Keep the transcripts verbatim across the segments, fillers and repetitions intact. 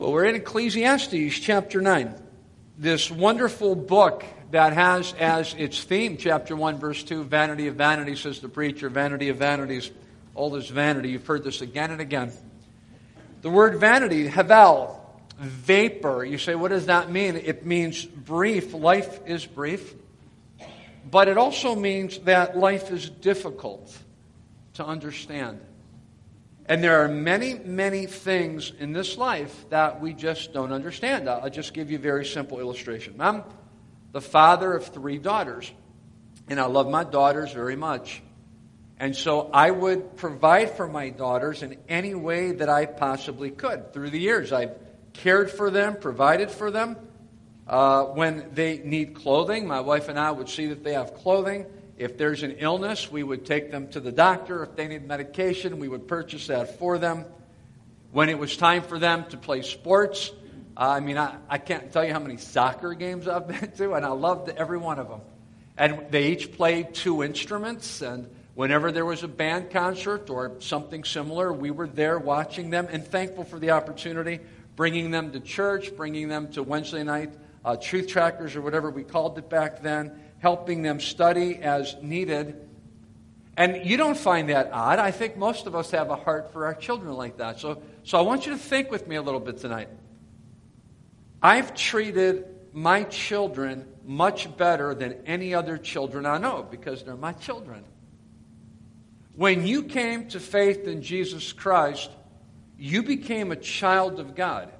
Well, we're in Ecclesiastes chapter nine, this wonderful book that has as its theme, chapter one, verse two, vanity of vanity, says the preacher, vanity of vanities, all is vanity. You've heard this again and again. The word vanity, havel, vapor. You say, what does that mean? It means brief. Life is brief. But it also means that life is difficult to understand. And there are many, many things in this life that we just don't understand. I'll just give you a very simple illustration. I'm the father of three daughters, and I love my daughters very much. And so I would provide for my daughters in any way that I possibly could. Through the years, I've cared for them, provided for them. Uh, when they need clothing, my wife and I would see that they have clothing. If there's an illness, we would take them to the doctor. If they need medication, we would purchase that for them. When it was time for them to play sports, uh, I mean, I, I can't tell you how many soccer games I've been to, and I loved every one of them. And they each played two instruments, and whenever there was a band concert or something similar, we were there watching them and thankful for the opportunity, bringing them to church, bringing them to Wednesday night uh, truth trackers or whatever we called it back then, helping them study as needed. And you don't find that odd. I think most of us have a heart for our children like that. So, so I want you to think with me a little bit tonight. I've treated my children much better than any other children I know because they're my children. When you came to faith in Jesus Christ, you became a child of God.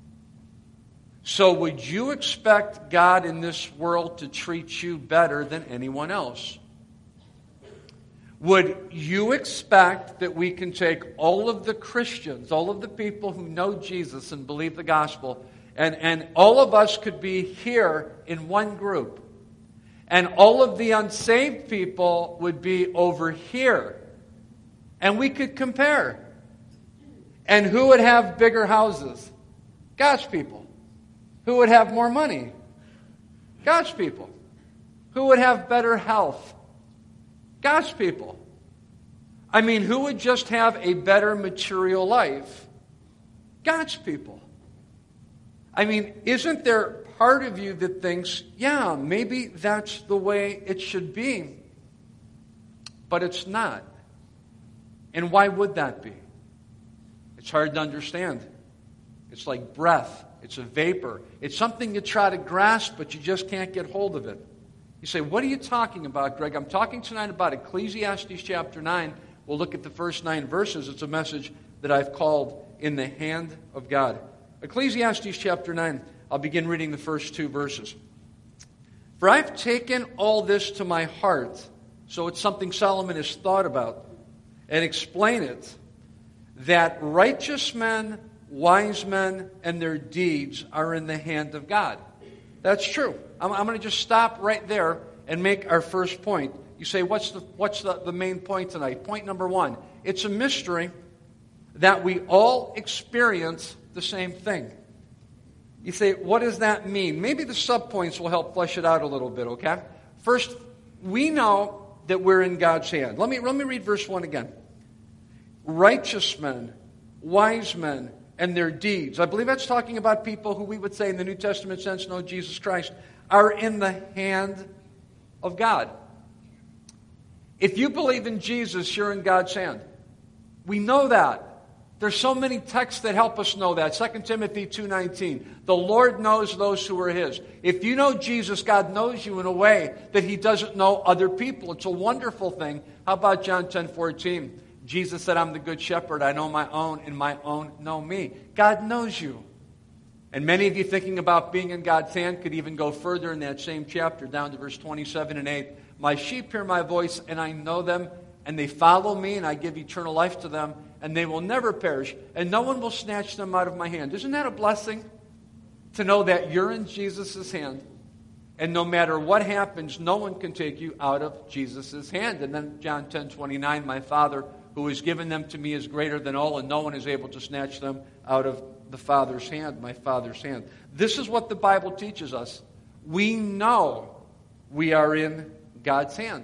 So would you expect God in this world to treat you better than anyone else? Would you expect that we can take all of the Christians, all of the people who know Jesus and believe the gospel, and, and all of us could be here in one group, and all of the unsaved people would be over here, and we could compare? And who would have bigger houses? God's people. Who would have more money? God's people. Who would have better health? God's people. I mean, who would just have a better material life? God's people. I mean, isn't there part of you that thinks, yeah, maybe that's the way it should be? But it's not. And why would that be? It's hard to understand. It's like breath. It's a vapor. It's something you try to grasp, but you just can't get hold of it. You say, what are you talking about, Greg? I'm talking tonight about Ecclesiastes chapter nine. We'll look at the first nine verses. It's a message that I've called In the Hand of God. Ecclesiastes chapter nine. I'll begin reading the first two verses. For I've taken all this to my heart. So it's something Solomon has thought about. And explain it. That righteous men, wise men, and their deeds are in the hand of God. That's true. I'm, I'm going to just stop right there and make our first point. You say, what's the what's the, the main point tonight? Point number one. It's a mystery that we all experience the same thing. You say, what does that mean? Maybe the subpoints will help flesh it out a little bit, okay? First, we know that we're in God's hand. Let me, let me read verse one again. Righteous men, wise men, and their deeds. I believe that's talking about people who we would say in the New Testament sense know Jesus Christ, are in the hand of God. If you believe in Jesus, you're in God's hand. We know that. There's so many texts that help us know that. Second Timothy two nineteen. The Lord knows those who are His. If you know Jesus, God knows you in a way that He doesn't know other people. It's a wonderful thing. How about John ten fourteen? Jesus said, I'm the good shepherd. I know my own, and my own know me. God knows you. And many of you thinking about being in God's hand could even go further in that same chapter, down to verse twenty-seven and eight. My sheep hear my voice, and I know them, and they follow me, and I give eternal life to them, and they will never perish, and no one will snatch them out of my hand. Isn't that a blessing? To know that you're in Jesus' hand, and no matter what happens, no one can take you out of Jesus' hand. And then John ten twenty-nine, my Father who has given them to me is greater than all, and no one is able to snatch them out of the Father's hand, my Father's hand. This is what the Bible teaches us. We know we are in God's hand.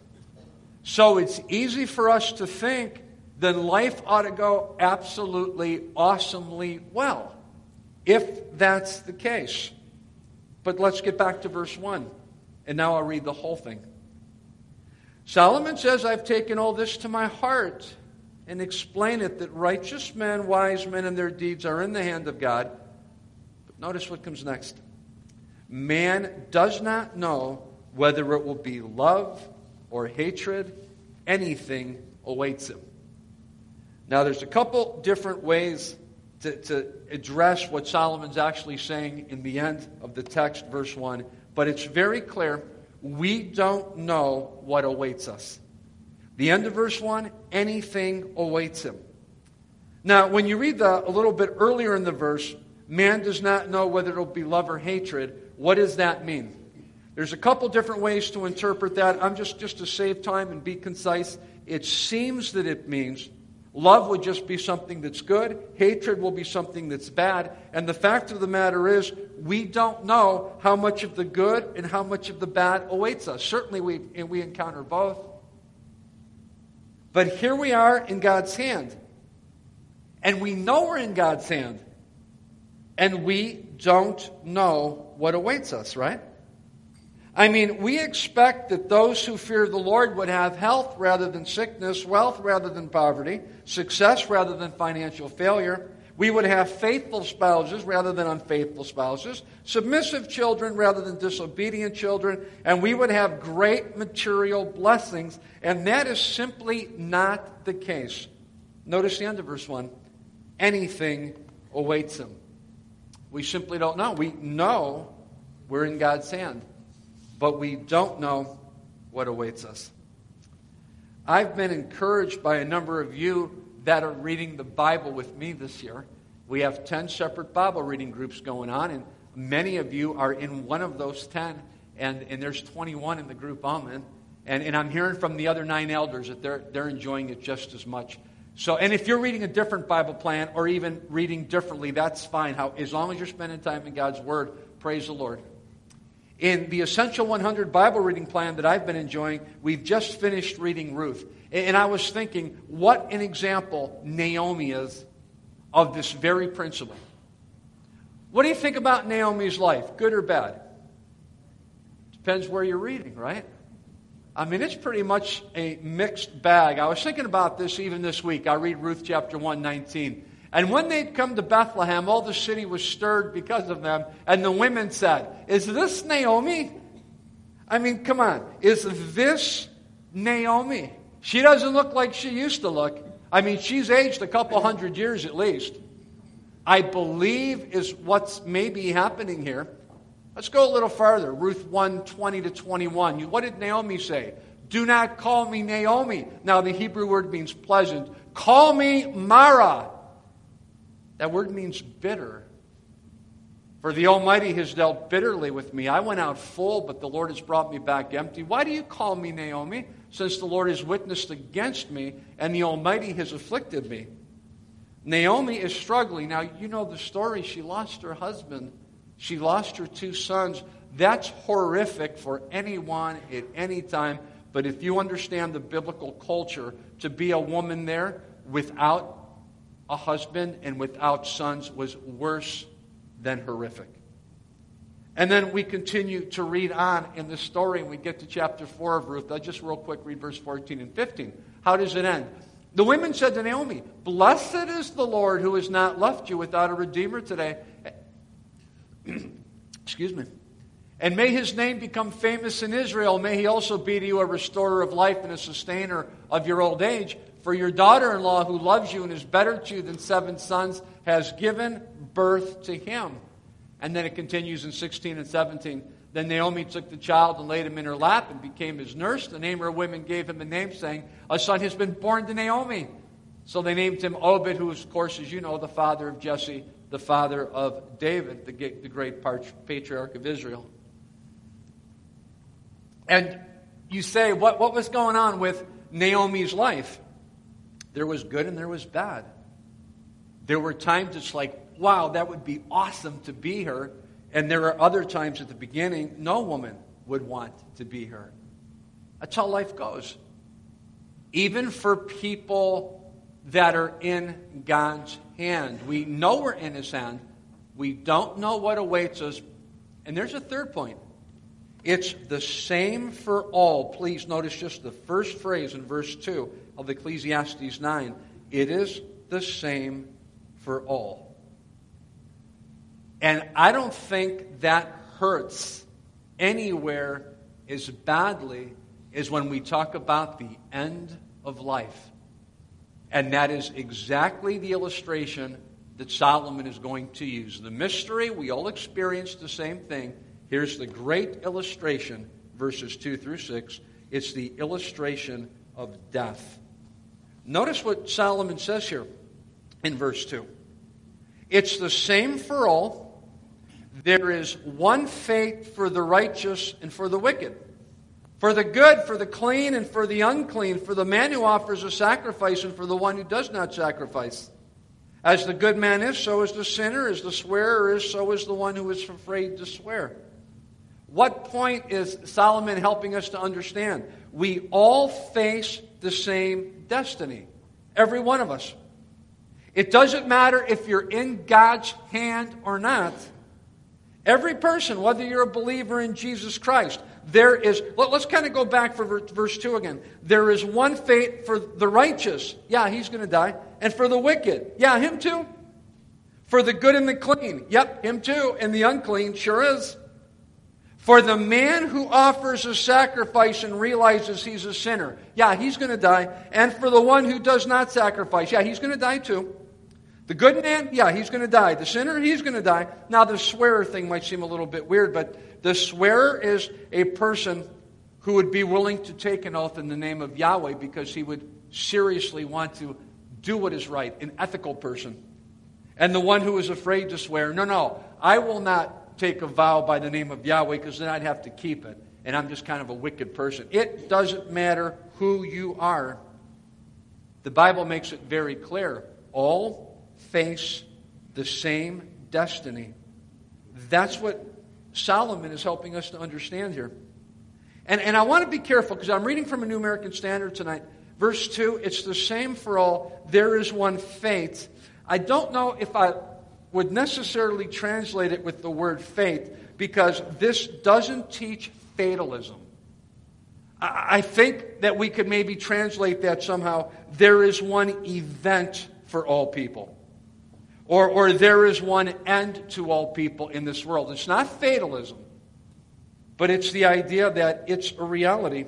So it's easy for us to think then life ought to go absolutely, awesomely well. if that's the case. But let's get back to verse one. And now I'll read the whole thing. Solomon says, I've taken all this to my heart and explain it that righteous men, wise men, and their deeds are in the hand of God. But notice what comes next. Man does not know whether it will be love or hatred. Anything awaits him. Now there's a couple different ways to, to address what Solomon's actually saying in the end of the text, verse one. But it's very clear, we don't know what awaits us. The end of verse one, anything awaits him. Now, when you read the, a little bit earlier in the verse, man does not know whether it will be love or hatred. What does that mean? There's a couple different ways to interpret that. I'm just, just to save time and be concise. It seems that it means love would just be something that's good. Hatred will be something that's bad. And the fact of the matter is, we don't know how much of the good and how much of the bad awaits us. Certainly we, we encounter both. But here we are in God's hand. And we know we're in God's hand. And we don't know what awaits us, right? I mean, we expect that those who fear the Lord would have health rather than sickness, wealth rather than poverty, success rather than financial failure. We would have faithful spouses rather than unfaithful spouses, submissive children rather than disobedient children, and we would have great material blessings, and that is simply not the case. Notice the end of verse one. Anything awaits him. We simply don't know. We know we're in God's hand, but we don't know what awaits us. I've been encouraged by a number of you that are reading the Bible with me this year. We have ten separate Bible reading groups going on, and many of you are in one of those ten, and, and there's twenty-one in the group I'm in. And, and I'm hearing from the other nine elders that they're, they're enjoying it just as much. So, and if you're reading a different Bible plan or even reading differently, that's fine. How, as long as you're spending time in God's Word, praise the Lord. In the Essential one hundred Bible reading plan that I've been enjoying, we've just finished reading Ruth. And I was thinking, what an example Naomi is of this very principle. What do you think about Naomi's life? Good or bad? Depends where you're reading, right? I mean, it's pretty much a mixed bag. I was thinking about this even this week. I read Ruth chapter one nineteen. And when they'd come to Bethlehem, all the city was stirred because of them. And the women said, is this Naomi? I mean, come on. Is this Naomi? She doesn't look like she used to look. I mean, she's aged a couple hundred years at least. I believe is what's maybe happening here. Let's go a little farther. Ruth one, twenty to twenty-one. What did Naomi say? Do not call me Naomi. Now, the Hebrew word means pleasant. Call me Mara. That word means bitter. For the Almighty has dealt bitterly with me. I went out full, but the Lord has brought me back empty. Why do you call me Naomi? Since the Lord has witnessed against me, and the Almighty has afflicted me. Naomi is struggling. Now, you know the story. She lost her husband. She lost her two sons. That's horrific for anyone at any time. But if you understand the biblical culture, to be a woman there without a husband and without sons was worse than horrific. And then we continue to read on in the story, and we get to chapter four of Ruth. I'll just real quick read verse fourteen and fifteen. How does it end? The women said to Naomi, blessed is the Lord who has not left you without a redeemer today. Excuse me. And may his name become famous in Israel. May he also be to you a restorer of life and a sustainer of your old age. For your daughter-in-law, who loves you and is better to you than seven sons, has given birth to him. And then it continues in sixteen and seventeen. Then Naomi took the child and laid him in her lap and became his nurse. The name of her women gave him a name, saying, a son has been born to Naomi. So they named him Obed, who is, of course, as you know, the father of Jesse, the father of David, the, the great patriarch of Israel. And you say, what, what was going on with Naomi's life? There was good and there was bad. There were times it's like, wow, that would be awesome to be her. And there are other times at the beginning, no woman would want to be her. That's how life goes. Even for people that are in God's hand. We know we're in his hand, We don't know what awaits us. And there's a third point. It's the same for all. Please notice just the first phrase in verse two of Ecclesiastes nine. It is the same for all. And I don't think that hurts anywhere as badly as when we talk about the end of life. And that is exactly the illustration that Solomon is going to use. The mystery, we all experience the same thing. Here's the great illustration, verses two through six. It's the illustration of death. Notice what Solomon says here in verse two. It's the same for all. There is one fate for the righteous and for the wicked, for the good, for the clean, and for the unclean, for the man who offers a sacrifice and for the one who does not sacrifice. As the good man is, so is the sinner. As the swearer is, so is the one who is afraid to swear. What point is Solomon helping us to understand? We all face the same destiny. Every one of us. It doesn't matter if you're in God's hand or not. Every person, whether you're a believer in Jesus Christ, there is, let's kind of go back for verse two again. There is one fate for the righteous. Yeah, he's going to die. And for the wicked. Yeah, him too. For the good and the clean. Yep, him too. And the unclean sure is. For the man who offers a sacrifice and realizes he's a sinner. Yeah, he's going to die. And for the one who does not sacrifice. Yeah, he's going to die too. The good man, yeah, he's going to die. The sinner, he's going to die. Now, the swearer thing might seem a little bit weird, but the swearer is a person who would be willing to take an oath in the name of Yahweh because he would seriously want to do what is right, an ethical person. And the one who is afraid to swear, no, no, I will not take a vow by the name of Yahweh because then I'd have to keep it, and I'm just kind of a wicked person. It doesn't matter who you are. The Bible makes it very clear. All face the same destiny. That's what Solomon is helping us to understand here. And, and I want to be careful because I'm reading from a New American Standard tonight. Verse two, it's the same for all. There is one fate. I don't know if I would necessarily translate it with the word fate because this doesn't teach fatalism. I, I think that we could maybe translate that somehow. There is one event for all people. Or, or there is one end to all people in this world. It's not fatalism, but it's the idea that it's a reality.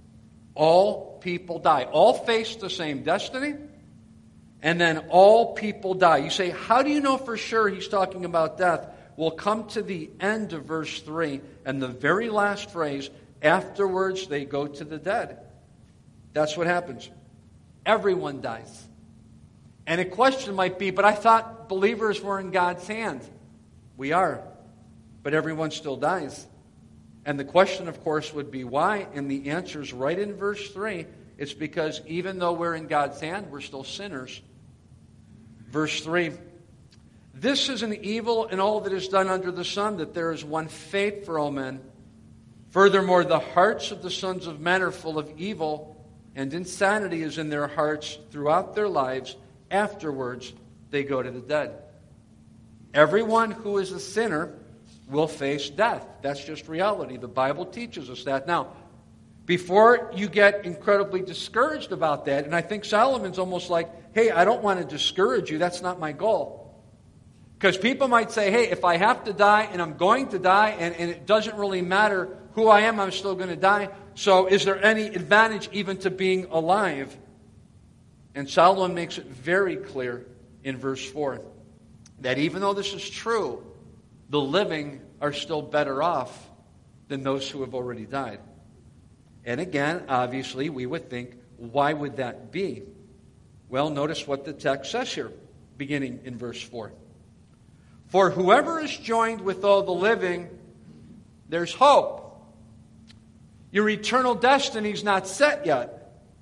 All people die. All face the same destiny, and then all people die. You say, how do you know for sure he's talking about death? We'll come to the end of verse three, and the very last phrase, afterwards they go to the dead. That's what happens. Everyone dies. And a question might be, but I thought believers were in God's hand. We are. But everyone still dies. And the question, of course, would be why? And the answer is right in verse three. It's because even though we're in God's hand, we're still sinners. Verse three. This is an evil in all that is done under the sun, that there is one fate for all men. Furthermore, the hearts of the sons of men are full of evil, and insanity is in their hearts throughout their lives. Afterwards, they go to the dead. Everyone who is a sinner will face death. That's just reality. The Bible teaches us that. Now, before you get incredibly discouraged about that, and I think Solomon's almost like, hey, I don't want to discourage you. That's not my goal. Because people might say, hey, if I have to die and I'm going to die and, and it doesn't really matter who I am, I'm still going to die. So is there any advantage even to being alive? And Solomon makes it very clear in verse four that even though this is true, the living are still better off than those who have already died. And again, obviously, we would think, why would that be? Well, notice what the text says here, beginning in verse four. For whoever is joined with all the living, there's hope. Your eternal destiny is not set yet.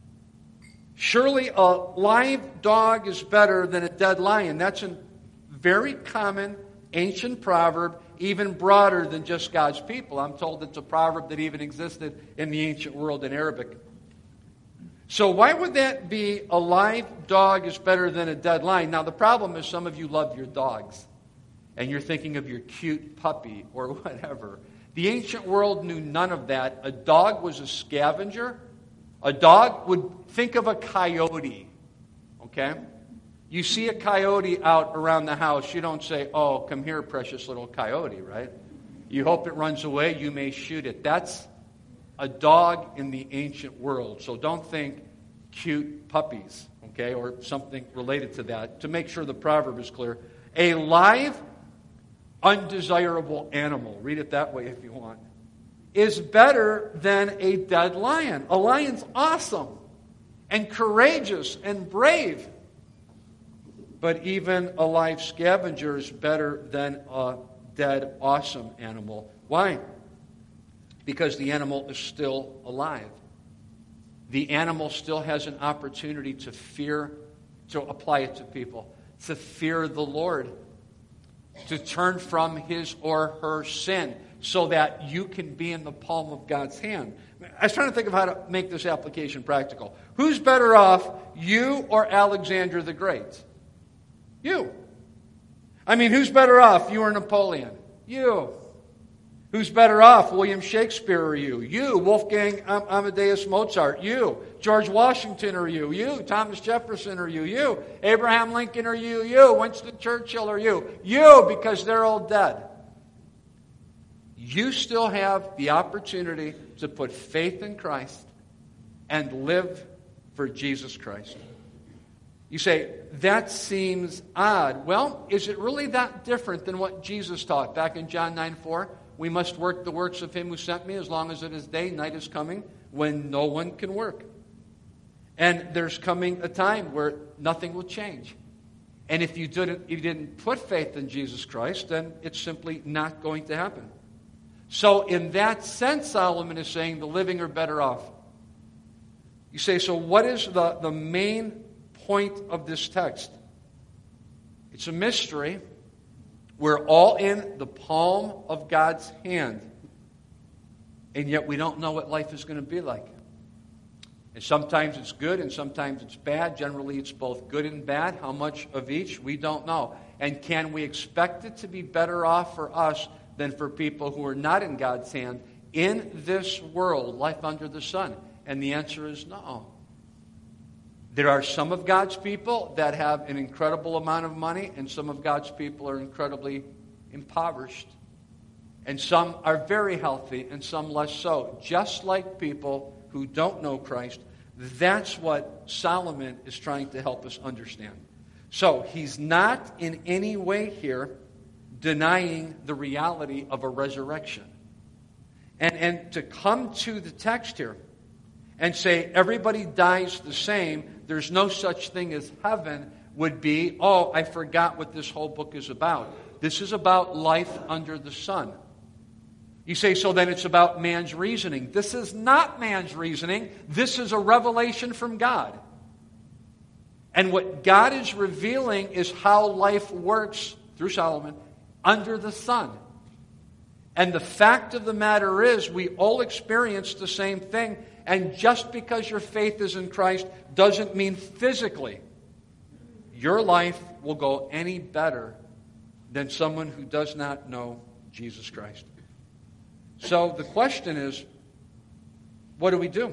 Surely a live dog is better than a dead lion. That's a very common ancient proverb, even broader than just God's people. I'm told it's a proverb that even existed in the ancient world in Arabic. So why would that be a live dog is better than a dead lion? Now the problem is some of you love your dogs. and you're thinking of your cute puppy or whatever. The ancient world knew none of that. A dog was a scavenger. A dog would think of a coyote, okay? You see a coyote out around the house, you don't say, oh, come here, precious little coyote, right? You hope it runs away, you may shoot it. That's a dog in the ancient world. So don't think cute puppies, okay, or something related to that. To make sure the proverb is clear, a live, undesirable animal, read it that way if you want, is better than a dead lion. A lion's awesome and courageous and brave. But even a live scavenger is better than a dead, awesome animal. Why? Because the animal is still alive. The animal still has an opportunity to fear, to apply it to people, to fear the Lord, to turn from his or her sin so that you can be in the palm of God's hand. I was trying to think of how to make this application practical. Who's better off, you or Alexander the Great? You. I mean, who's better off, you or Napoleon? You. Who's better off, William Shakespeare or you? You. Wolfgang Amadeus Mozart? You. George Washington or you? You. Thomas Jefferson or you? You. Abraham Lincoln or you? You. Winston Churchill or you? You, because they're all dead. You still have the opportunity to put faith in Christ and live for Jesus Christ. You say, that seems odd. Well, is it really that different than what Jesus taught back in John nine four? We must work the works of him who sent me as long as it is day. Night is coming when no one can work. And there's coming a time where nothing will change. And if you didn't, you didn't put faith in Jesus Christ, then it's simply not going to happen. So in that sense, Solomon is saying the living are better off. You say, so what is the, the main point of this text? It's a mystery. We're all in the palm of God's hand. And yet we don't know what life is going to be like. And sometimes it's good and sometimes it's bad. Generally it's both good and bad. How much of each? We don't know. And can we expect it to be better off for us than for people who are not in God's hand in this world, life under the sun? And the answer is no. There are some of God's people that have an incredible amount of money, and some of God's people are incredibly impoverished. And some are very healthy, and some less so. Just like people who don't know Christ, that's what Solomon is trying to help us understand. So he's not in any way here denying the reality of a resurrection. And, and to come to the text here and say everybody dies the same, there's no such thing as heaven, would be, oh, I forgot what this whole book is about. This is about life under the sun. You say, so then it's about man's reasoning. This is not man's reasoning. This is a revelation from God. And what God is revealing is how life works, through Solomon, under the sun. And the fact of the matter is, we all experience the same thing. And just because your faith is in Christ doesn't mean physically your life will go any better than someone who does not know Jesus Christ. So the question is, what do we do?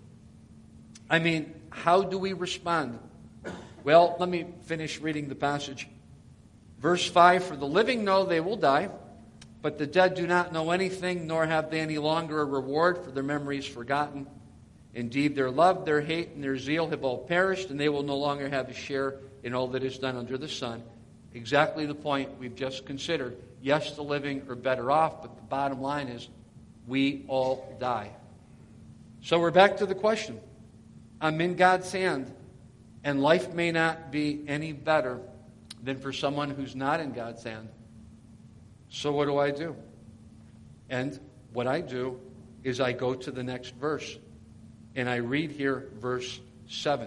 I mean, how do we respond? Well, let me finish reading the passage. Verse five, for the living know they will die, but the dead do not know anything, nor have they any longer a reward, for their memory is forgotten. Indeed, their love, their hate, and their zeal have all perished, and they will no longer have a share in all that is done under the sun. Exactly the point we've just considered. Yes, the living are better off, but the bottom line is we all die. So we're back to the question. I'm in God's hand, and life may not be any better than for someone who's not in God's hand. So what do I do? And what I do is I go to the next verse. And I read here verse seven.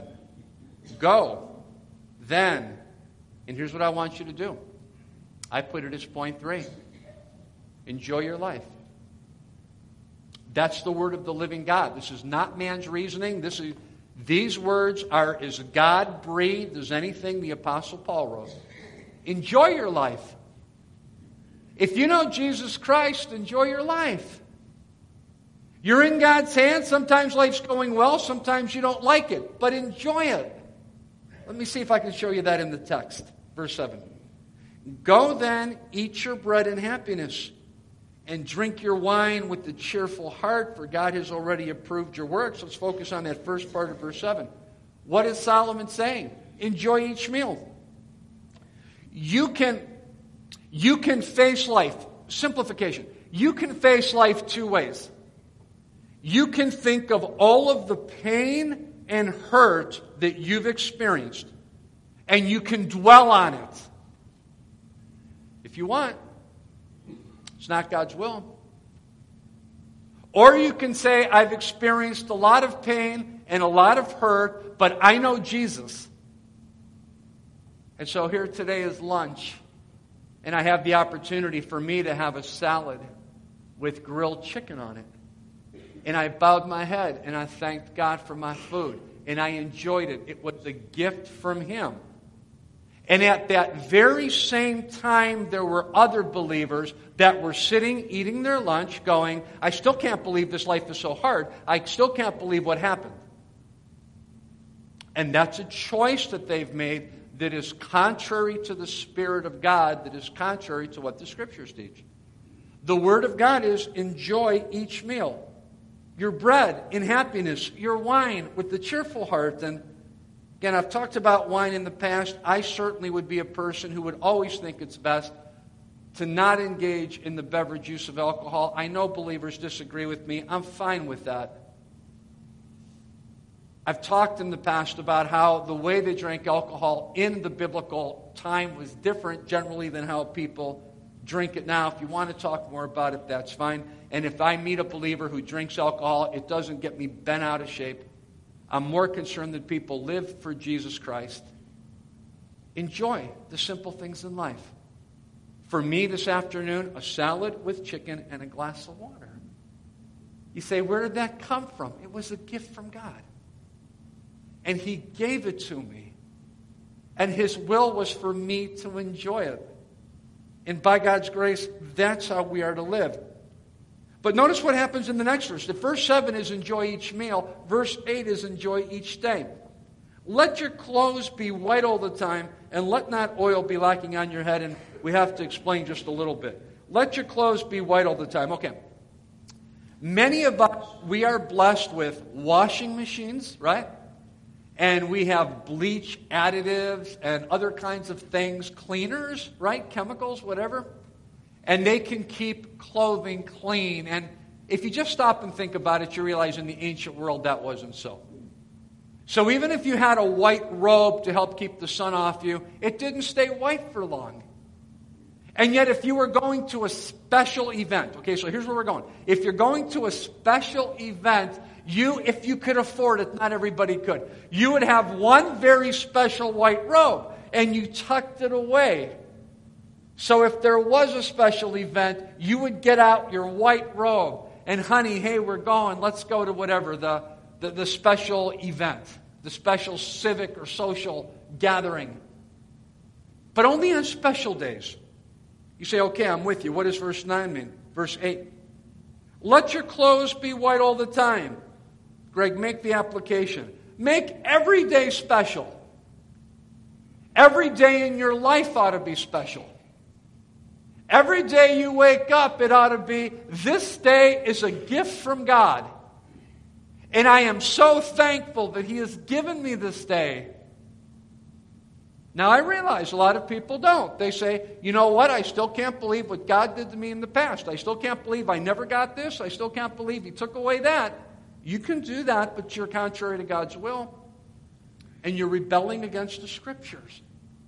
Go, then. And here's what I want you to do. I put it as point three. Enjoy your life. That's the word of the living God. This is not man's reasoning. This is, these words are as God-breathed as anything the Apostle Paul wrote. Enjoy your life. If you know Jesus Christ, enjoy your life. You're in God's hands. Sometimes life's going well. Sometimes you don't like it. But enjoy it. Let me see if I can show you that in the text. Verse seven. Go then, eat your bread in happiness, and drink your wine with a cheerful heart, for God has already approved your works. Let's focus on that first part of verse seven. What is Solomon saying? Enjoy each meal. You can, you can face life. Simplification. You can face life two ways. You can think of all of the pain and hurt that you've experienced, and you can dwell on it. If you want, it's not God's will. Or you can say, I've experienced a lot of pain and a lot of hurt, but I know Jesus. And so here today is lunch, and I have the opportunity for me to have a salad with grilled chicken on it. And I bowed my head, and I thanked God for my food, and I enjoyed it. It was a gift from Him. And at that very same time, there were other believers that were sitting, eating their lunch, going, I still can't believe this life is so hard. I still can't believe what happened. And that's a choice that they've made that is contrary to the Spirit of God, that is contrary to what the Scriptures teach. The Word of God is enjoy each meal. Your bread in happiness, your wine with the cheerful heart. And again, I've talked about wine in the past. I certainly would be a person who would always think it's best to not engage in the beverage use of alcohol. I know believers disagree with me. I'm fine with that. I've talked in the past about how the way they drank alcohol in the biblical time was different generally than how people drink it now. If you want to talk more about it, that's fine. And if I meet a believer who drinks alcohol, it doesn't get me bent out of shape. I'm more concerned that people live for Jesus Christ. Enjoy the simple things in life. For me this afternoon, a salad with chicken and a glass of water. You say, where did that come from? It was a gift from God. And He gave it to me. And His will was for me to enjoy it. And by God's grace, that's how we are to live. But notice what happens in the next verse. The verse seven is enjoy each meal. Verse eight is enjoy each day. Let your clothes be white all the time, and let not oil be lacking on your head. And we have to explain just a little bit. Let your clothes be white all the time. Okay. Many of us, we are blessed with washing machines, right? And we have bleach additives and other kinds of things, cleaners, right? Chemicals, whatever. And they can keep clothing clean. And if you just stop and think about it, you realize in the ancient world that wasn't so. So even if you had a white robe to help keep the sun off you, it didn't stay white for long. And yet if you were going to a special event, okay, so here's where we're going. If you're going to a special event, you, if you could afford it, not everybody could, you would have one very special white robe, and you tucked it away. So if there was a special event, you would get out your white robe. And honey, hey, we're going. Let's go to whatever, the, the, the special event, the special civic or social gathering. But only on special days. You say, okay, I'm with you. What does verse nine mean? Verse eight. Let your clothes be white all the time. Greg, make the application. Make every day special. Every day in your life ought to be special. Every day you wake up, it ought to be, this day is a gift from God. And I am so thankful that He has given me this day. Now I realize a lot of people don't. They say, you know what, I still can't believe what God did to me in the past. I still can't believe I never got this. I still can't believe He took away that. You can do that, but you're contrary to God's will. And you're rebelling against the Scriptures.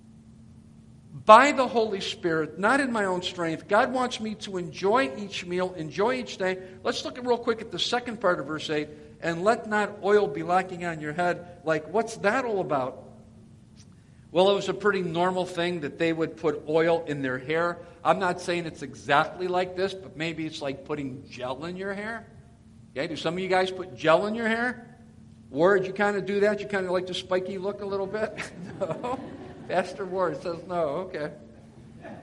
By the Holy Spirit, not in my own strength, God wants me to enjoy each meal, enjoy each day. Let's look at real quick at the second part of verse eight. And let not oil be lacking on your head. Like, what's that all about? Well, it was a pretty normal thing that they would put oil in their hair. I'm not saying it's exactly like this, but maybe it's like putting gel in your hair. Okay, do some of you guys put gel in your hair? Ward, you kind of do that? You kind of like the spiky look a little bit? No? Pastor Ward says no. Okay.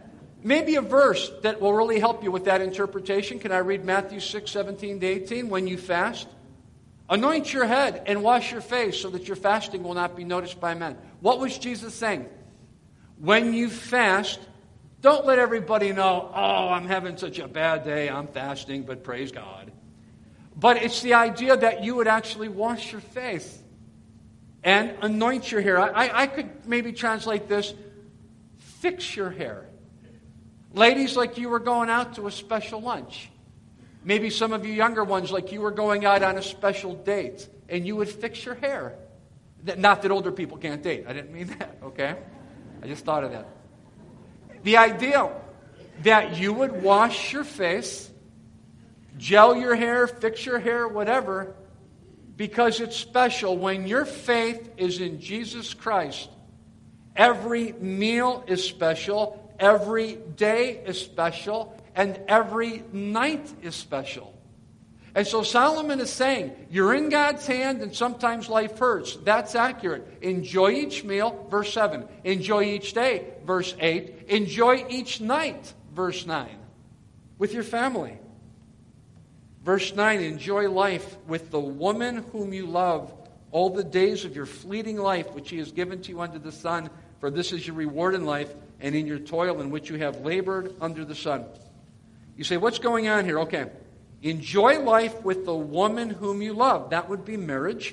Maybe a verse that will really help you with that interpretation. Can I read Matthew six, seventeen to eighteen? When you fast, anoint your head and wash your face so that your fasting will not be noticed by men. What was Jesus saying? When you fast, don't let everybody know, oh, I'm having such a bad day, I'm fasting, but praise God. But it's the idea that you would actually wash your face and anoint your hair. I, I could maybe translate this, fix your hair. Ladies, like you were going out to a special lunch. Maybe some of you younger ones, like you were going out on a special date, and you would fix your hair. Not that older people can't date. I didn't mean that, okay? I just thought of that. The idea that you would wash your face, gel your hair, fix your hair, whatever, because it's special. When your faith is in Jesus Christ, every meal is special, every day is special, and every night is special. And so Solomon is saying, you're in God's hand and sometimes life hurts. That's accurate. Enjoy each meal, verse seven. Enjoy each day, verse eight. Enjoy each night, verse nine, with your family. Verse nine, enjoy life with the woman whom you love all the days of your fleeting life, which he has given to you under the sun, for this is your reward in life and in your toil in which you have labored under the sun. You say, what's going on here? Okay. Enjoy life with the woman whom you love. That would be marriage.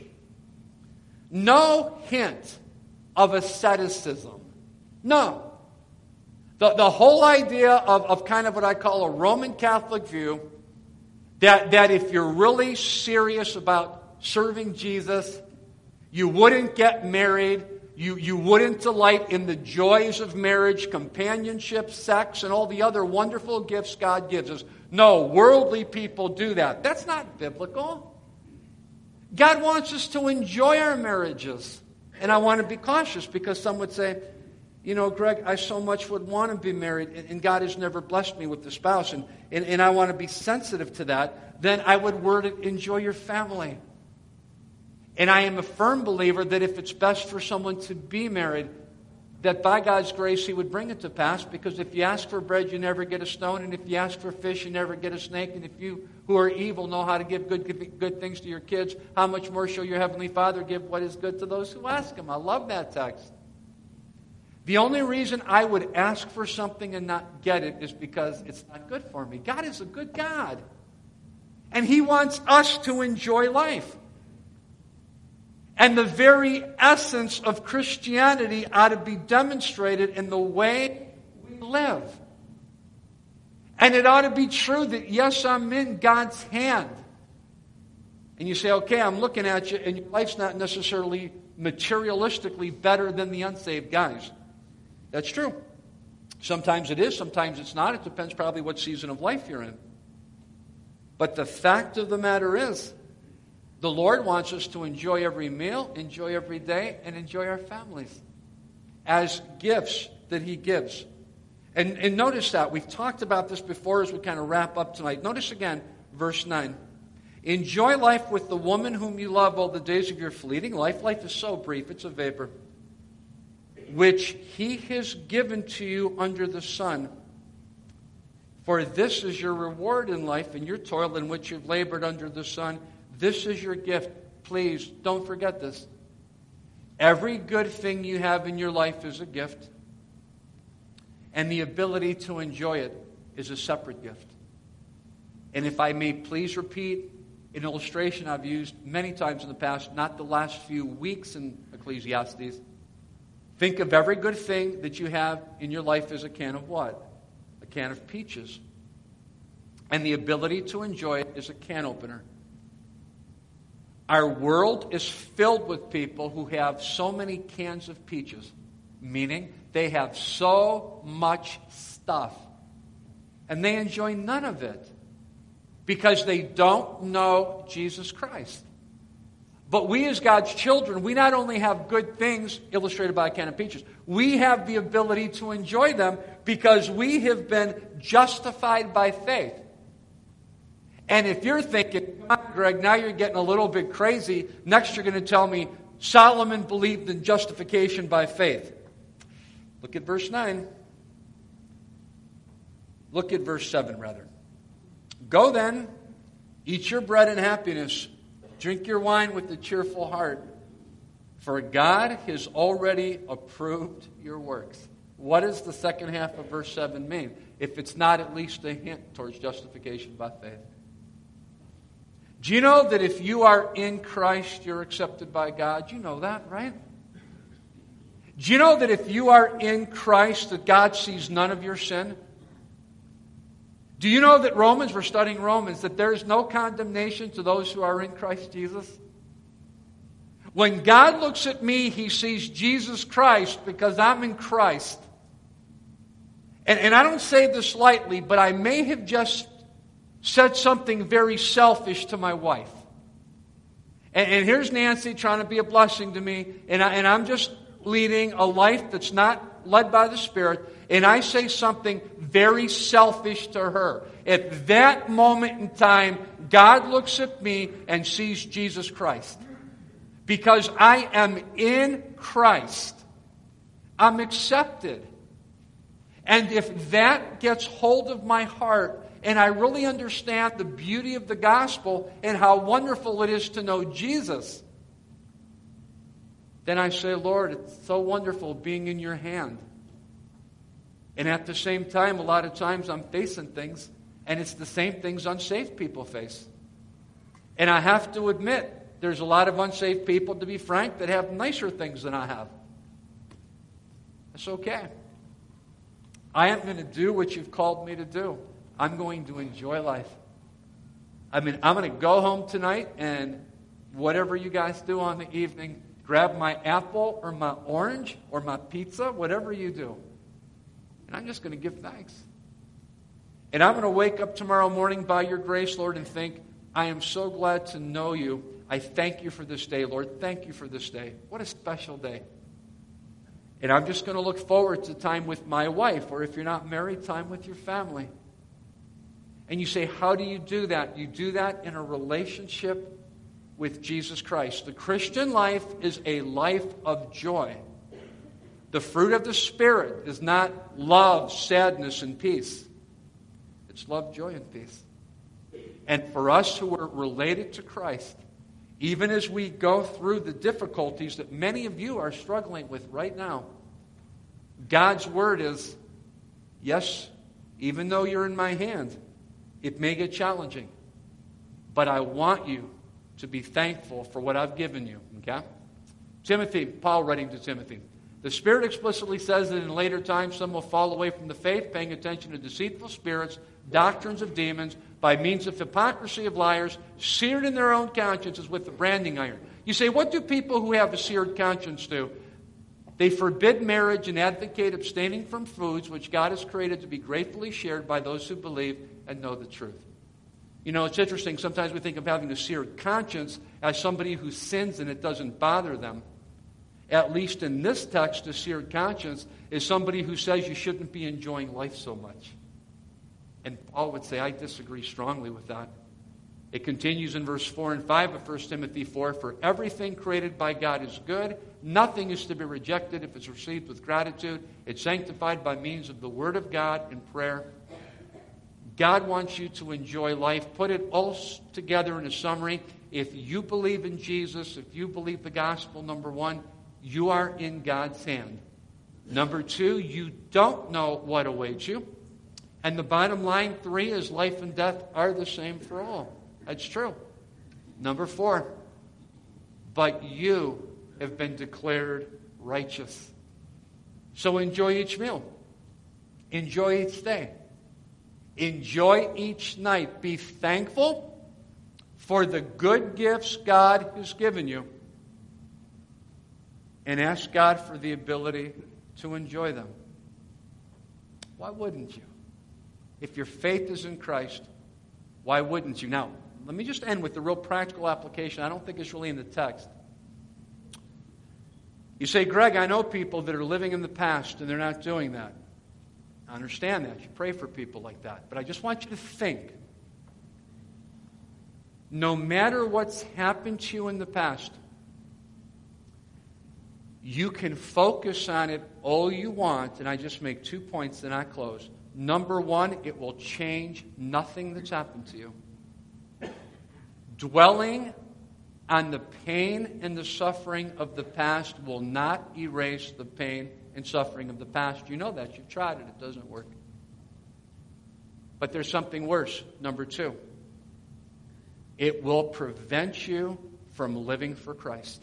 No hint of asceticism. No. The, the whole idea of, of kind of what I call a Roman Catholic view, that, that if you're really serious about serving Jesus, you wouldn't get married, you, you wouldn't delight in the joys of marriage, companionship, sex, and all the other wonderful gifts God gives us. No, worldly people do that. That's not biblical. God wants us to enjoy our marriages. And I want to be cautious because some would say, you know, Greg, I so much would want to be married, and God has never blessed me with a spouse, and, and, and I want to be sensitive to that. Then I would word it, enjoy your family. And I am a firm believer that if it's best for someone to be married, that by God's grace He would bring it to pass, because if you ask for bread, you never get a stone, and if you ask for fish, you never get a snake, and if you who are evil know how to give good, good things to your kids, how much more shall your Heavenly Father give what is good to those who ask Him? I love that text. The only reason I would ask for something and not get it is because it's not good for me. God is a good God, and He wants us to enjoy life. And the very essence of Christianity ought to be demonstrated in the way we live. And it ought to be true that, yes, I'm in God's hand. And you say, okay, I'm looking at you, and your life's not necessarily materialistically better than the unsaved guys. That's true. Sometimes it is, sometimes it's not. It depends probably what season of life you're in. But the fact of the matter is, the Lord wants us to enjoy every meal, enjoy every day, and enjoy our families as gifts that He gives. And, and notice that. We've talked about this before as we kind of wrap up tonight. Notice again, verse nine. Enjoy life with the woman whom you love all the days of your fleeting life. Life is so brief, it's a vapor. Which He has given to you under the sun. For this is your reward in life and your toil in which you've labored under the sun. This is your gift. Please, don't forget this. Every good thing you have in your life is a gift. And the ability to enjoy it is a separate gift. And if I may please repeat an illustration I've used many times in the past, not the last few weeks in Ecclesiastes. Think of every good thing that you have in your life as a can of what? A can of peaches. And the ability to enjoy it is a can opener. Our world is filled with people who have so many cans of peaches, meaning they have so much stuff, and they enjoy none of it because they don't know Jesus Christ. But we as God's children, we not only have good things illustrated by a can of peaches, we have the ability to enjoy them because we have been justified by faith. And if you're thinking, Greg, now you're getting a little bit crazy, next you're going to tell me Solomon believed in justification by faith. Look at verse nine. Look at verse seven, rather. Go then, eat your bread in happiness, drink your wine with a cheerful heart, for God has already approved your works. What does the second half of verse seven mean, if it's not at least a hint towards justification by faith? Do you know that if you are in Christ, you're accepted by God? You know that, right? Do you know that if you are in Christ, that God sees none of your sin? Do you know that Romans, we're studying Romans, that there is no condemnation to those who are in Christ Jesus? When God looks at me, He sees Jesus Christ because I'm in Christ. And, and I don't say this lightly, but I may have just said something very selfish to my wife. And, and here's Nancy trying to be a blessing to me, and, I, and I'm just leading a life that's not led by the Spirit, and I say something very selfish to her. At that moment in time, God looks at me and sees Jesus Christ. Because I am in Christ. I'm accepted. And if that gets hold of my heart, and I really understand the beauty of the gospel and how wonderful it is to know Jesus, then I say, Lord, it's so wonderful being in your hand. And at the same time, a lot of times I'm facing things, and it's the same things unsaved people face. And I have to admit, there's a lot of unsaved people, to be frank, that have nicer things than I have. That's okay. I am going to do what you've called me to do. I'm going to enjoy life. I mean, I'm going to go home tonight, and whatever you guys do on the evening, grab my apple or my orange or my pizza, whatever you do. And I'm just going to give thanks. And I'm going to wake up tomorrow morning by your grace, Lord, and think, I am so glad to know you. I thank you for this day, Lord. Thank you for this day. What a special day. And I'm just going to look forward to time with my wife, or if you're not married, time with your family. And you say, how do you do that? You do that in a relationship with Jesus Christ. The Christian life is a life of joy. The fruit of the Spirit is not love, sadness, and peace. It's love, joy, and peace. And for us who are related to Christ, even as we go through the difficulties that many of you are struggling with right now, God's word is, yes, even though you're in my hand, it may get challenging, but I want you to be thankful for what I've given you. Okay? Timothy, Paul writing to Timothy, the Spirit explicitly says that in later times some will fall away from the faith, paying attention to deceitful spirits, doctrines of demons, by means of hypocrisy of liars, seared in their own consciences with the branding iron. You say, what do people who have a seared conscience do? They forbid marriage and advocate abstaining from foods which God has created to be gratefully shared by those who believe and know the truth. You know, it's interesting. Sometimes we think of having a seared conscience as somebody who sins and it doesn't bother them. At least in this text, a seared conscience is somebody who says you shouldn't be enjoying life so much. And Paul would say, I disagree strongly with that. It continues in verse four and five of First Timothy four, for everything created by God is good. Nothing is to be rejected if it's received with gratitude. It's sanctified by means of the Word of God and prayer. God wants you to enjoy life. Put it all together in a summary. If you believe in Jesus, if you believe the gospel, number one, you are in God's hand. Number two, you don't know what awaits you. And the bottom line, three, is life and death are the same for all. That's true. Number four, but you have been declared righteous. So enjoy each meal. Enjoy each day. Enjoy each night. Be thankful for the good gifts God has given you. And ask God for the ability to enjoy them. Why wouldn't you? If your faith is in Christ, why wouldn't you? Now, let me just end with the real practical application. I don't think it's really in the text. You say, Greg, I know people that are living in the past and they're not doing that. I understand that. You pray for people like that. But I just want you to think. No matter what's happened to you in the past, you can focus on it all you want, and I just make two points, then I close. Number one, it will change nothing that's happened to you. Dwelling on the pain and the suffering of the past will not erase the pain and suffering of the past. You know that. You've tried it. It doesn't work. But there's something worse. Number two, it will prevent you from living for Christ.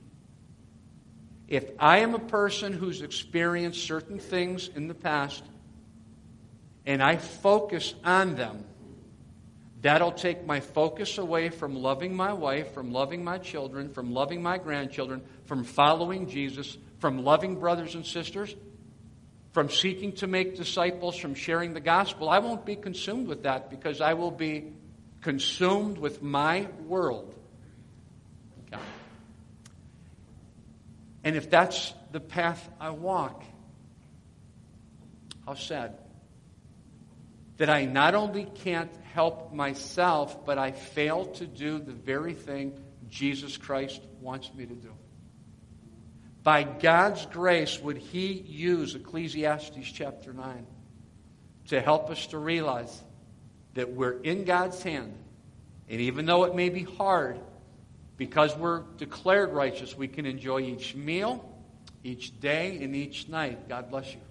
If I am a person who's experienced certain things in the past and I focus on them, that'll take my focus away from loving my wife, from loving my children, from loving my grandchildren, from following Jesus, from loving brothers and sisters, from seeking to make disciples, from sharing the gospel. I won't be consumed with that because I will be consumed with my world. Okay. And if that's the path I walk, how sad that I not only can't help myself, but I fail to do the very thing Jesus Christ wants me to do. By God's grace, would He use Ecclesiastes chapter nine to help us to realize that we're in God's hand, and even though it may be hard, because we're declared righteous, we can enjoy each meal, each day, and each night. God bless you.